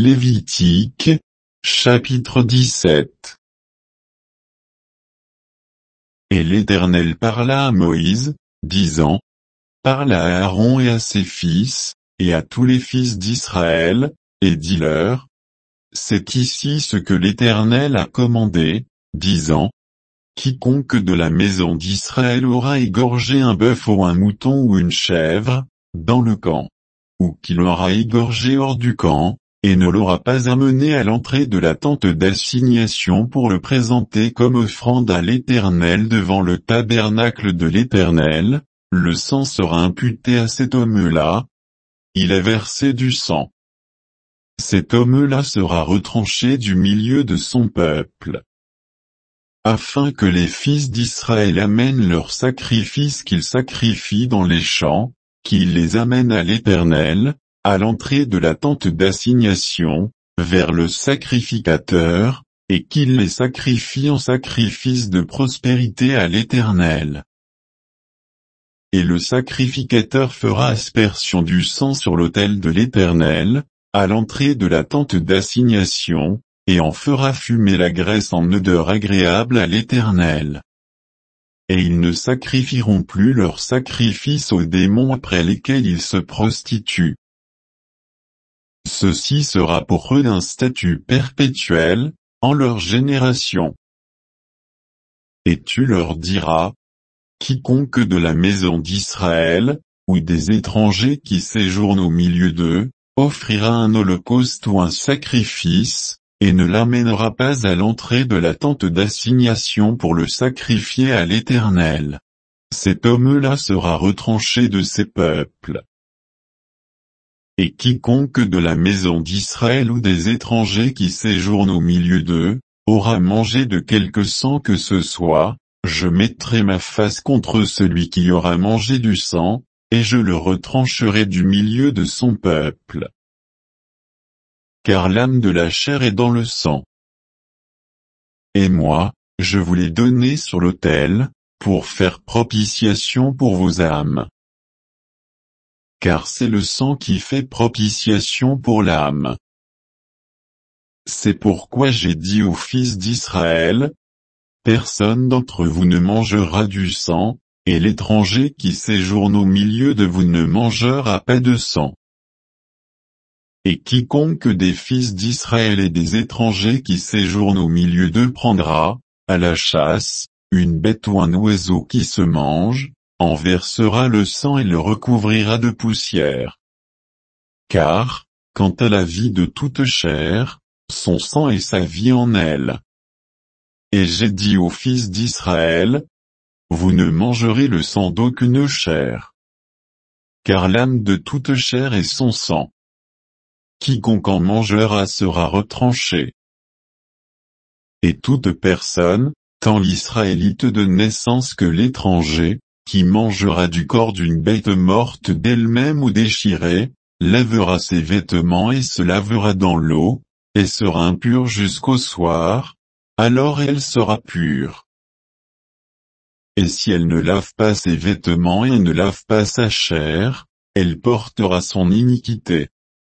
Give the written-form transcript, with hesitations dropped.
Lévitique, chapitre 17. Et l'Éternel parla à Moïse, disant, parle à Aaron et à ses fils, et à tous les fils d'Israël, et dis-leur, c'est ici ce que l'Éternel a commandé, disant, quiconque de la maison d'Israël aura égorgé un bœuf ou un mouton ou une chèvre, dans le camp, ou qui l'aura égorgé hors du camp, et ne l'aura pas amené à l'entrée de la tente d'assignation pour le présenter comme offrande à l'Éternel devant le tabernacle de l'Éternel, le sang sera imputé à cet homme-là. Il a versé du sang. Cet homme-là sera retranché du milieu de son peuple. Afin que les fils d'Israël amènent leurs sacrifices qu'ils sacrifient dans les champs, qu'ils les amènent à l'Éternel, à l'entrée de la tente d'assignation, vers le sacrificateur, et qu'il les sacrifie en sacrifice de prospérité à l'Éternel. Et le sacrificateur fera aspersion du sang sur l'autel de l'Éternel, à l'entrée de la tente d'assignation, et en fera fumer la graisse en odeur agréable à l'Éternel. Et ils ne sacrifieront plus leurs sacrifices aux démons après lesquels ils se prostituent. Ceci sera pour eux un statut perpétuel, en leur génération. Et tu leur diras, quiconque de la maison d'Israël, ou des étrangers qui séjournent au milieu d'eux, offrira un holocauste ou un sacrifice, et ne l'amènera pas à l'entrée de la tente d'assignation pour le sacrifier à l'Éternel. Cet homme-là sera retranché de ses peuples. Et quiconque de la maison d'Israël ou des étrangers qui séjournent au milieu d'eux, aura mangé de quelque sang que ce soit, je mettrai ma face contre celui qui aura mangé du sang, et je le retrancherai du milieu de son peuple. Car l'âme de la chair est dans le sang. Et moi, je vous l'ai donné sur l'autel, pour faire propitiation pour vos âmes. Car c'est le sang qui fait propitiation pour l'âme. C'est pourquoi j'ai dit aux fils d'Israël, personne d'entre vous ne mangera du sang, et l'étranger qui séjourne au milieu de vous ne mangera pas de sang. Et quiconque des fils d'Israël et des étrangers qui séjournent au milieu d'eux prendra, à la chasse, une bête ou un oiseau qui se mange, en versera le sang et le recouvrira de poussière. Car, quant à la vie de toute chair, son sang et sa vie en elle. Et j'ai dit aux fils d'Israël, vous ne mangerez le sang d'aucune chair. Car l'âme de toute chair est son sang. Quiconque en mangera sera retranché. Et toute personne, tant l'Israélite de naissance que l'étranger, qui mangera du corps d'une bête morte d'elle-même ou déchirée, lavera ses vêtements et se lavera dans l'eau, et sera impur jusqu'au soir, alors elle sera pure. Et si elle ne lave pas ses vêtements et ne lave pas sa chair, elle portera son iniquité.